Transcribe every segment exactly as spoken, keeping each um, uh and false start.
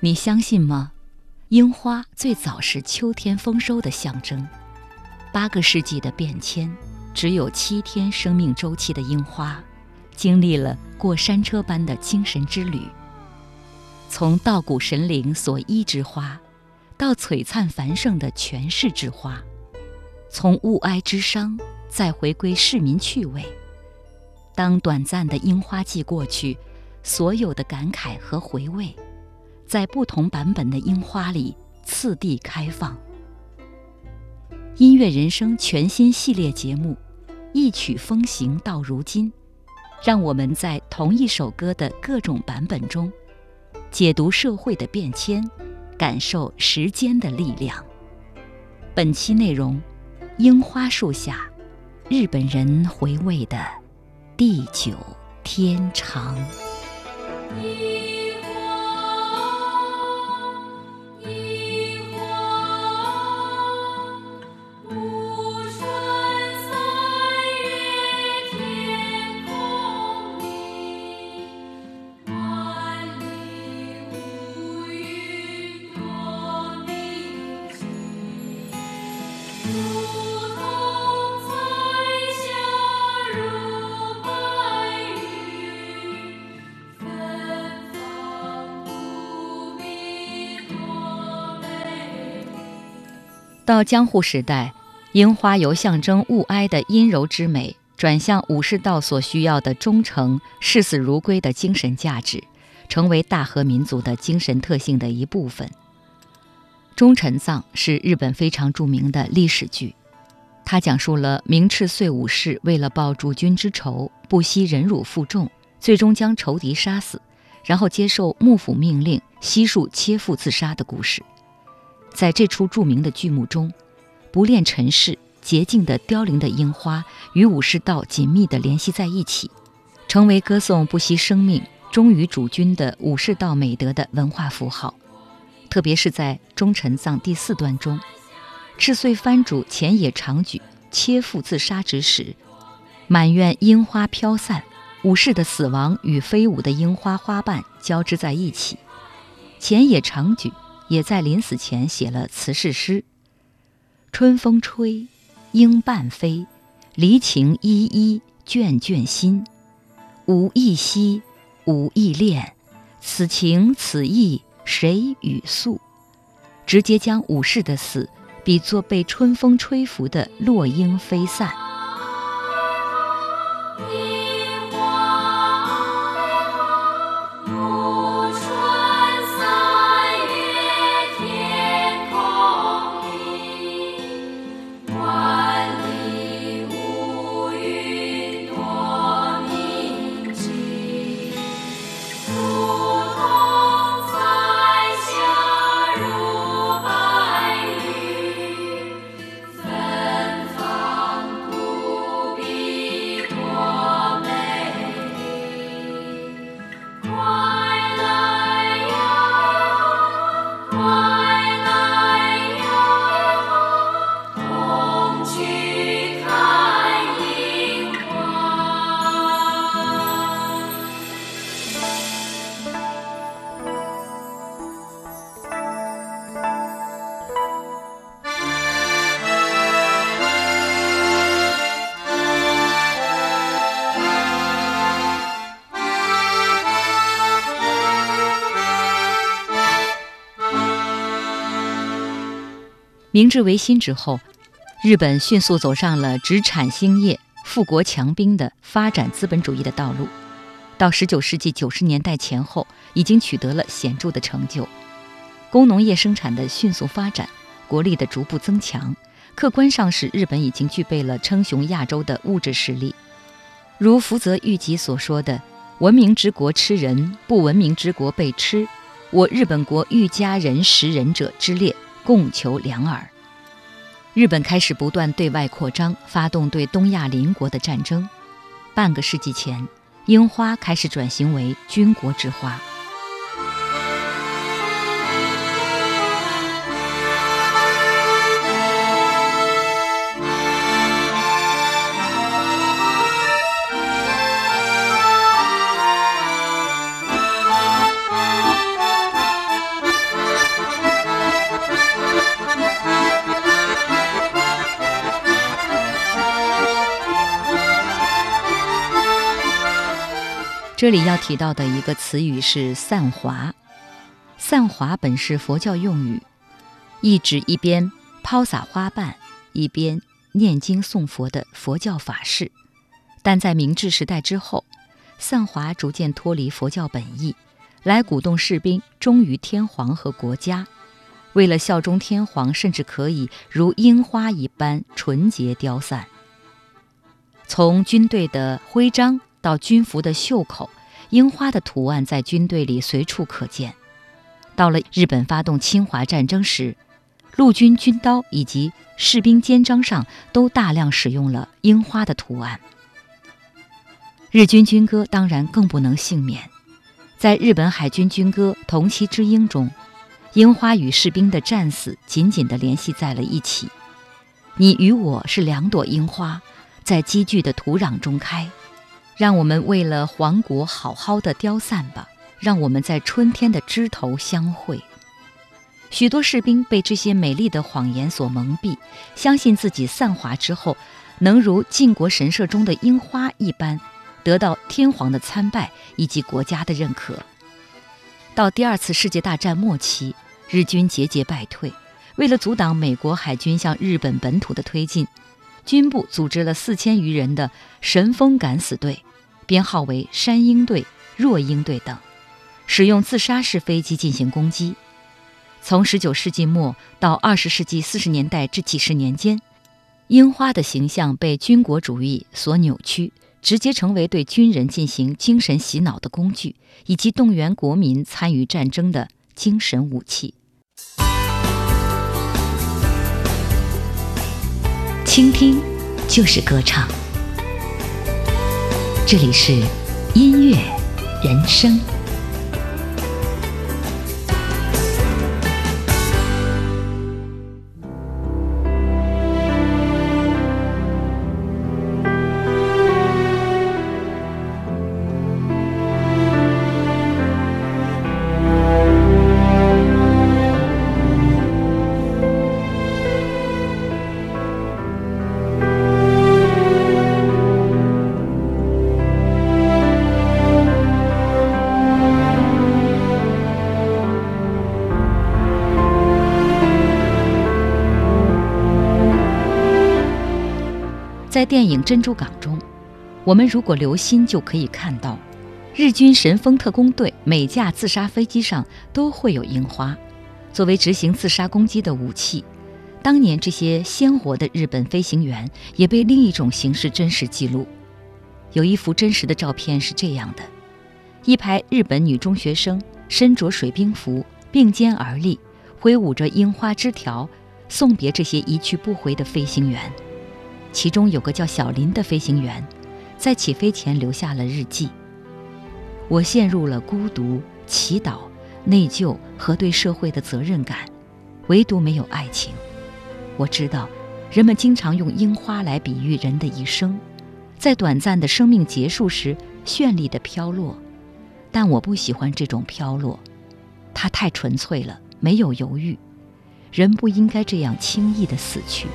你相信吗？樱花最早是秋天丰收的象征。八个世纪的变迁，只有七天生命周期的樱花，经历了过山车般的精神之旅。从稻谷神灵所依之花，到璀璨繁盛的权势之花，从物哀之伤，再回归市民趣味。当短暂的樱花季过去，所有的感慨和回味，在不同版本的樱花里次第开放。音乐人生全新系列节目，一曲风行到如今，让我们在同一首歌的各种版本中，解读社会的变迁，感受时间的力量。本期内容：樱花树下，日本人回味的地久天长。到江户时代，樱花由象征物哀的阴柔之美，转向武士道所需要的忠诚、视死如归的精神价值，成为大和民族的精神特性的一部分。忠臣藏是日本非常著名的历史剧，它讲述了明赤穗武士为了报主君之仇，不惜忍辱负重，最终将仇敌杀死，然后接受幕府命令悉数切腹自杀的故事。在这出著名的剧目中，不恋尘世、洁净的凋零的樱花与武士道紧密地联系在一起，成为歌颂不惜生命、忠于主君的武士道美德的文化符号。特别是在忠臣藏第四段中，赤穗藩主前野长举切腹自杀之时，满院樱花飘散，武士的死亡与飞舞的樱花花瓣交织在一起。前野长举也在临死前写了辞世诗：春风吹，樱瓣飞，离情依依，眷眷心。无意惜，无意恋，此情此意，谁与诉？直接将武士的死比作被春风吹拂的落樱飞散。明治维新之后，日本迅速走上了殖产兴业、富国强兵的发展资本主义的道路。到十九世纪九十年代前后，已经取得了显著的成就。工农业生产的迅速发展，国力的逐步增强，客观上使日本已经具备了称雄亚洲的物质实力。如福泽谕吉所说的：“文明之国吃人，不文明之国被吃。我日本国欲加人食人者之列，供求良耳。”日本开始不断对外扩张，发动对东亚邻国的战争。半个世纪前，樱花开始转型为军国之花。 这里要提到的一个词语是散华。散华本是佛教用语，意指一边抛洒花瓣，一边念经诵佛的佛教法事。但在明治时代之后，散华逐渐脱离佛教本意，来鼓动士兵忠于天皇和国家。为了效忠天皇，甚至可以如樱花一般纯洁凋散。从军队的徽章到军服的袖口，樱花的图案在军队里随处可见。到了日本发动侵华战争时，陆军军刀以及士兵肩章上都大量使用了樱花的图案。日军军歌当然更不能幸免。在日本海军军歌《同期之鹰》中，樱花与士兵的战死紧紧地联系在了一起。你与我是两朵樱花，在积聚的土壤中开，让我们为了皇国好好的凋散吧，让我们在春天的枝头相会。许多士兵被这些美丽的谎言所蒙蔽，相信自己散华之后，能如靖国神社中的樱花一般，得到天皇的参拜以及国家的认可。到第二次世界大战末期，日军节节败退，为了阻挡美国海军向日本本土的推进，军部组织了四千余人的神风敢死队，编号为山鹰队、若鹰队等，使用自杀式飞机进行攻击。从十九世纪末到二十世纪四十年代至几十年间，樱花的形象被军国主义所扭曲，直接成为对军人进行精神洗脑的工具，以及动员国民参与战争的精神武器。倾听就是歌唱，这里是音乐人生。在电影《珍珠港》中，我们如果留心就可以看到，日军神风特工队每架自杀飞机上都会有樱花，作为执行自杀攻击的武器。当年这些鲜活的日本飞行员也被另一种形式真实记录。有一幅真实的照片是这样的：一排日本女中学生身着水兵服，并肩而立，挥舞着樱花枝条，送别这些一去不回的飞行员。其中有个叫小林的飞行员，在起飞前留下了日记：我陷入了孤独、祈祷、内疚和对社会的责任感，唯独没有爱情。我知道人们经常用樱花来比喻人的一生，在短暂的生命结束时绚丽的飘落，但我不喜欢这种飘落，它太纯粹了，没有犹豫。人不应该这样轻易地死去。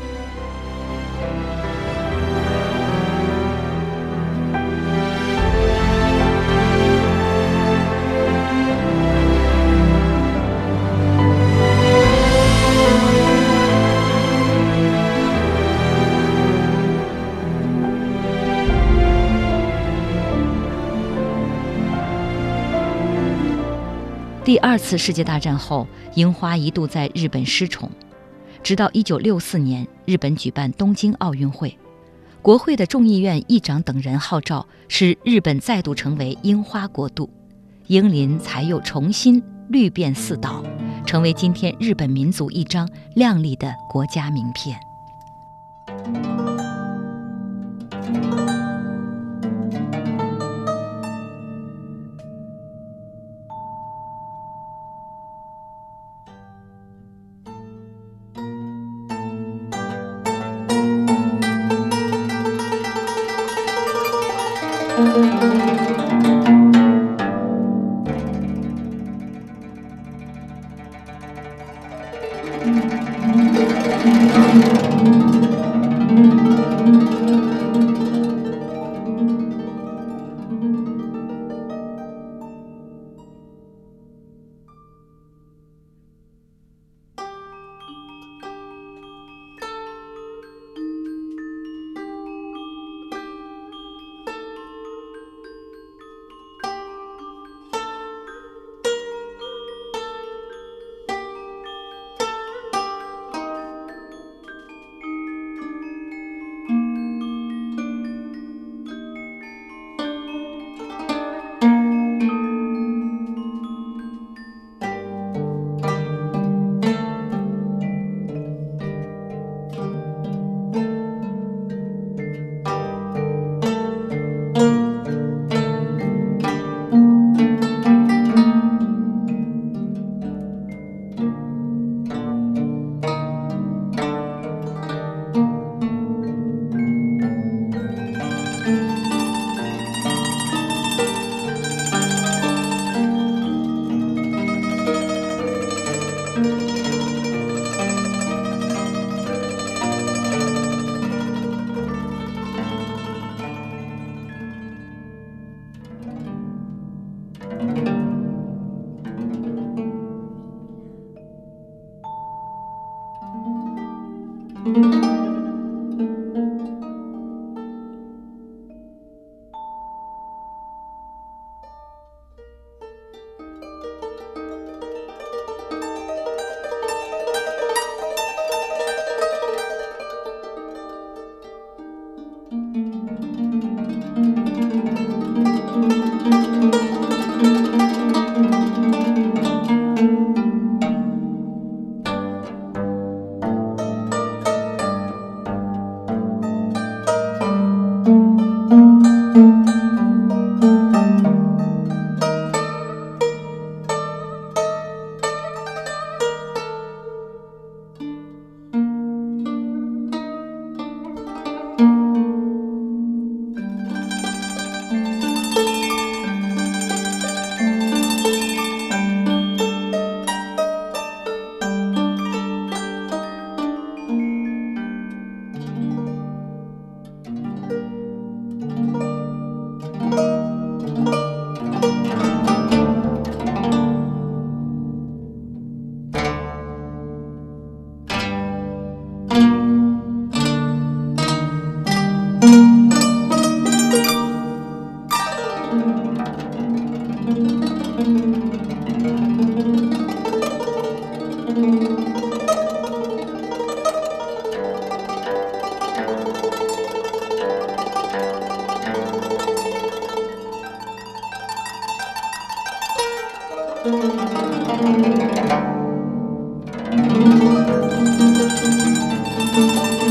第二次世界大战后，樱花一度在日本失宠，直到一九六四年日本举办东京奥运会，国会的众议院议长等人号召使日本再度成为樱花国度，樱林才又重新绿遍四岛，成为今天日本民族一张亮丽的国家名片。 Thank you.